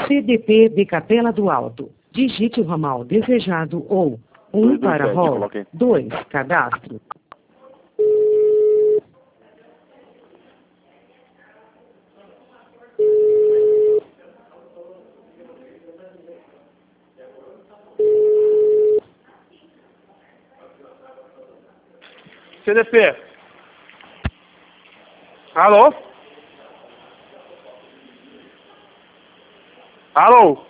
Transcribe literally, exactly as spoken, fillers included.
C D P de Capela do Alto. Digite o ramal desejado ou um para rol, dois cadastro. C D P. Alô? Alô?